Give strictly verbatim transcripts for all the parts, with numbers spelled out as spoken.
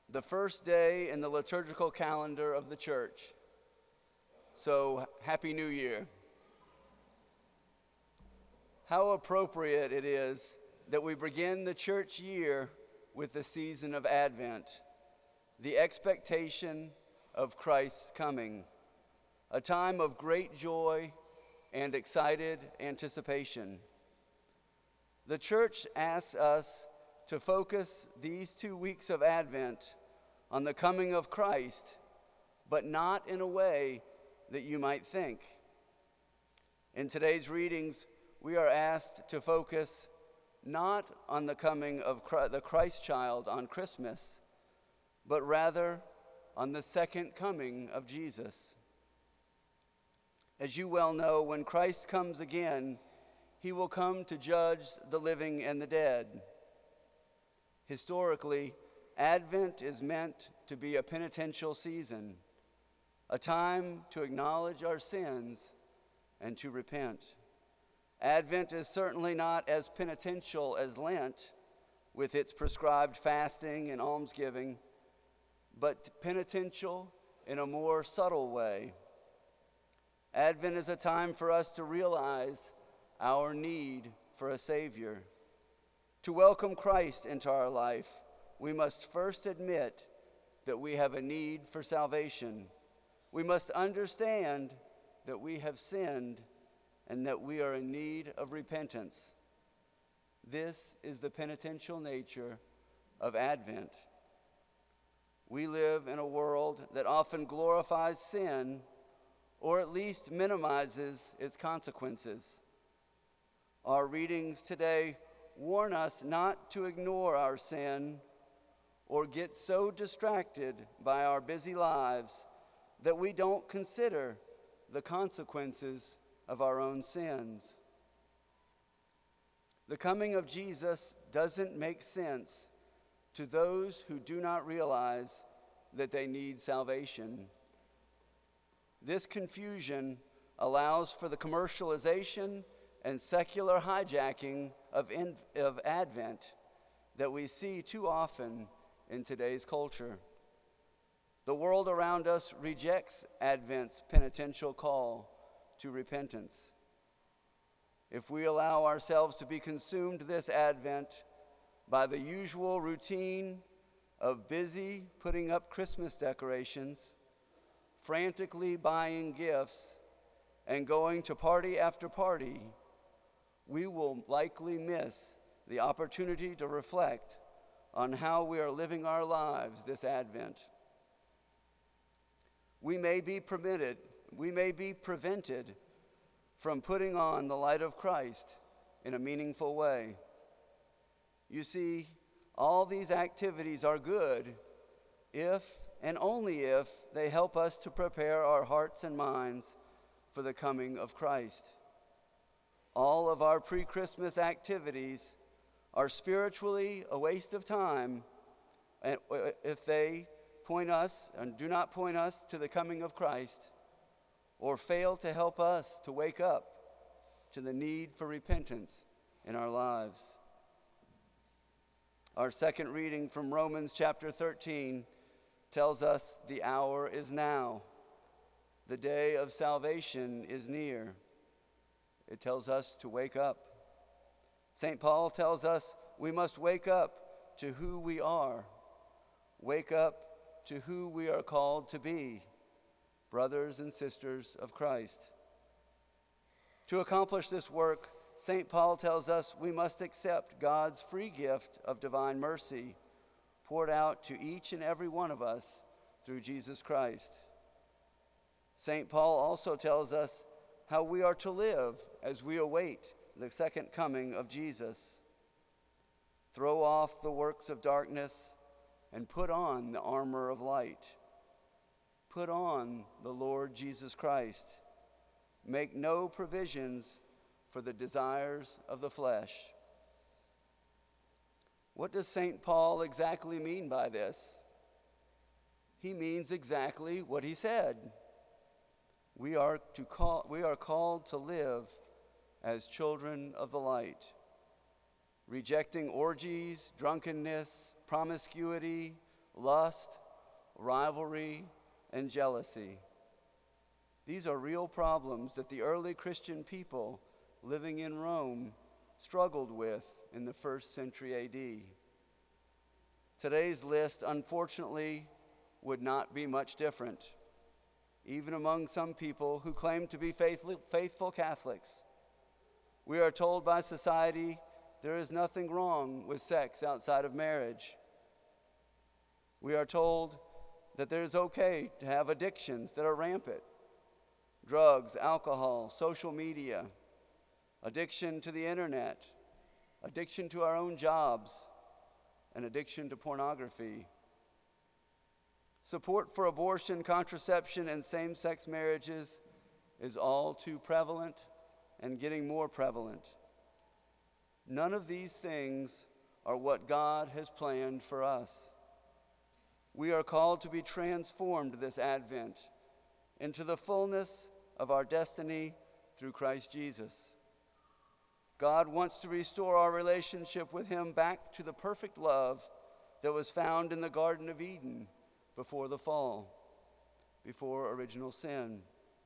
the first day in the liturgical calendar of the church. So, Happy New Year. How appropriate it is that we begin the church year with the season of Advent, the expectation of Christ's coming, a time of great joy and excited anticipation. The church asks us to focus these two weeks of Advent on the coming of Christ, but not in a way that you might think. In today's readings, we are asked to focus not on the coming of Christ, the Christ child on Christmas, but rather on the second coming of Jesus. As you well know, when Christ comes again, he will come to judge the living and the dead. Historically, Advent is meant to be a penitential season, a time to acknowledge our sins and to repent. Advent is certainly not as penitential as Lent, with its prescribed fasting and almsgiving, but penitential in a more subtle way. Advent is a time for us to realize our need for a Savior. To welcome Christ into our life, we must first admit that we have a need for salvation. We must understand that we have sinned and that we are in need of repentance. This is the penitential nature of Advent. We live in a world that often glorifies sin, or at least minimizes its consequences. Our readings today warn us not to ignore our sin or get so distracted by our busy lives that we don't consider the consequences of our own sins. The coming of Jesus doesn't make sense to those who do not realize that they need salvation. This confusion allows for the commercialization and secular hijacking of, in, of Advent that we see too often in today's culture. The world around us rejects Advent's penitential call to repentance. If we allow ourselves to be consumed this Advent by the usual routine of busy putting up Christmas decorations, frantically buying gifts, and going to party after party, we will likely miss the opportunity to reflect on how we are living our lives this Advent. We may be permitted, we may be prevented from putting on the light of Christ in a meaningful way. You see, all these activities are good if and only if they help us to prepare our hearts and minds for the coming of Christ. All of our pre-Christmas activities are spiritually a waste of time if they point us and do not point us to the coming of Christ, or fail to help us to wake up to the need for repentance in our lives. Our second reading from Romans chapter thirteen tells us the hour is now. The day of salvation is near. It tells us to wake up. Saint Paul tells us we must wake up to who we are. Wake up to who we are called to be, brothers and sisters of Christ. To accomplish this work, Saint Paul tells us we must accept God's free gift of divine mercy poured out to each and every one of us through Jesus Christ. Saint Paul also tells us how we are to live as we await the second coming of Jesus. Throw off the works of darkness and put on the armor of light. Put on the Lord Jesus Christ. Make no provisions for the desires of the flesh. What does Saint Paul exactly mean by this? He means exactly what he said. We are to call, we are called to live as children of the light, rejecting orgies, drunkenness, promiscuity, lust, rivalry, and jealousy. These are real problems that the early Christian people living in Rome struggled with in the first century A D. Today's list, unfortunately, would not be much different, even among some people who claim to be faithful, faithful Catholics. We are told by society there is nothing wrong with sex outside of marriage. We are told that it is okay to have addictions that are rampant: drugs, alcohol, social media, addiction to the internet, addiction to our own jobs, and addiction to pornography. Support for abortion, contraception, and same-sex marriages is all too prevalent and getting more prevalent. None of these things are what God has planned for us. We are called to be transformed this Advent into the fullness of our destiny through Christ Jesus. God wants to restore our relationship with Him back to the perfect love that was found in the Garden of Eden before the fall, before original sin.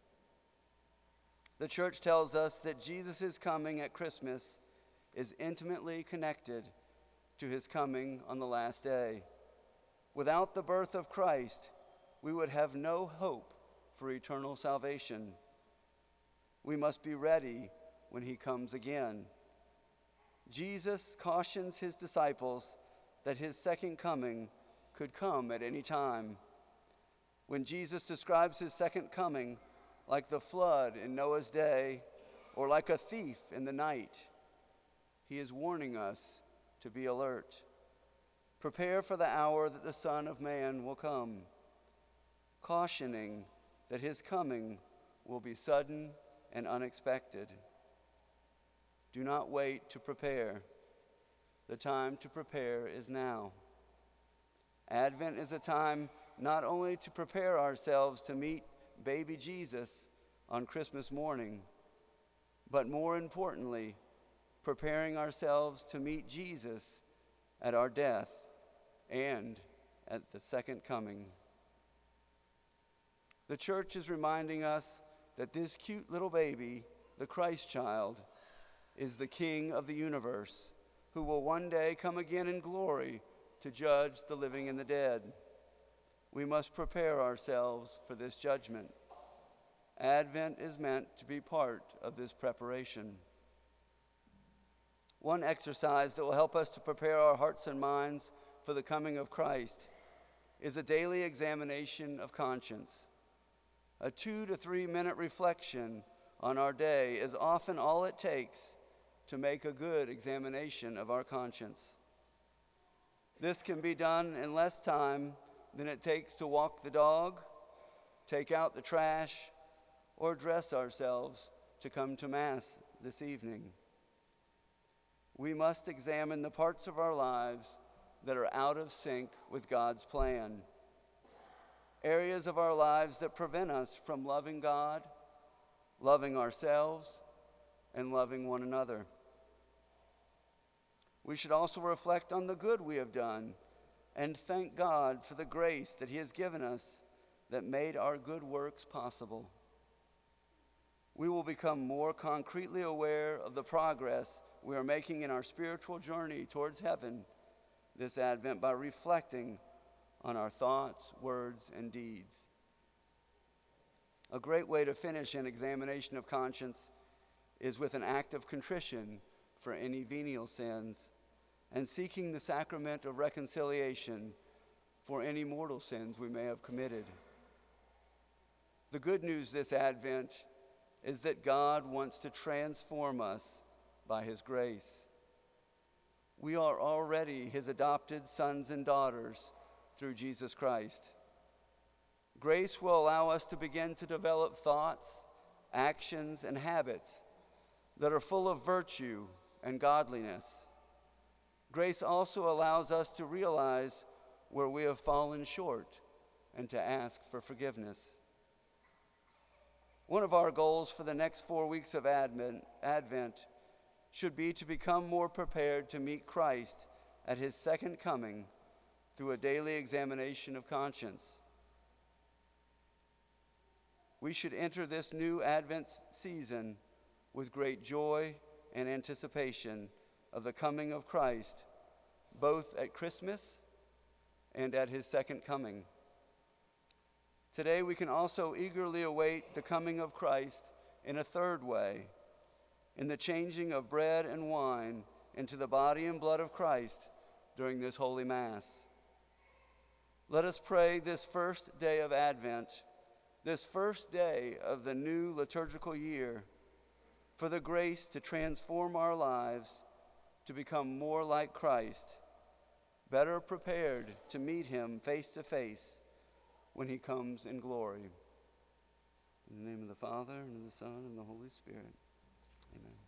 The church tells us that Jesus' coming at Christmas is intimately connected to His coming on the last day. Without the birth of Christ, we would have no hope for eternal salvation. We must be ready when He comes again. Jesus cautions His disciples that His second coming could come at any time. When Jesus describes His second coming like the flood in Noah's day or like a thief in the night, He is warning us to be alert. Prepare for the hour that the Son of Man will come, cautioning that His coming will be sudden and unexpected. Do not wait to prepare. The time to prepare is now. Advent is a time not only to prepare ourselves to meet baby Jesus on Christmas morning, but more importantly, preparing ourselves to meet Jesus at our death and at the second coming. The church is reminding us that this cute little baby, the Christ child, is the King of the universe, who will one day come again in glory to judge the living and the dead. We must prepare ourselves for this judgment. Advent is meant to be part of this preparation. One exercise that will help us to prepare our hearts and minds for the coming of Christ is a daily examination of conscience. A two to three minute reflection on our day is often all it takes to make a good examination of our conscience. This can be done in less time than it takes to walk the dog, take out the trash, or dress ourselves to come to Mass this evening. We must examine the parts of our lives that are out of sync with God's plan. Areas of our lives that prevent us from loving God, loving ourselves, and loving one another. We should also reflect on the good we have done and thank God for the grace that He has given us that made our good works possible. We will become more concretely aware of the progress we are making in our spiritual journey towards heaven this Advent by reflecting on our thoughts, words, and deeds. A great way to finish an examination of conscience is with an act of contrition for any venial sins and seeking the sacrament of reconciliation for any mortal sins we may have committed. The good news this Advent is that God wants to transform us by His grace. We are already His adopted sons and daughters through Jesus Christ. Grace will allow us to begin to develop thoughts, actions, and habits that are full of virtue and godliness. Grace also allows us to realize where we have fallen short and to ask for forgiveness. One of our goals for the next four weeks of Advent, Advent should be to become more prepared to meet Christ at His second coming through a daily examination of conscience. We should enter this new Advent season with great joy and anticipation of the coming of Christ, both at Christmas and at his second coming. Today we can also eagerly await the coming of Christ in a third way, in the changing of bread and wine into the body and blood of Christ during this Holy Mass. Let us pray this first day of Advent, this first day of the new liturgical year, for the grace to transform our lives to become more like Christ, better prepared to meet him face to face when he comes in glory. In the name of the Father, and of the Son, and the Holy Spirit. Amen.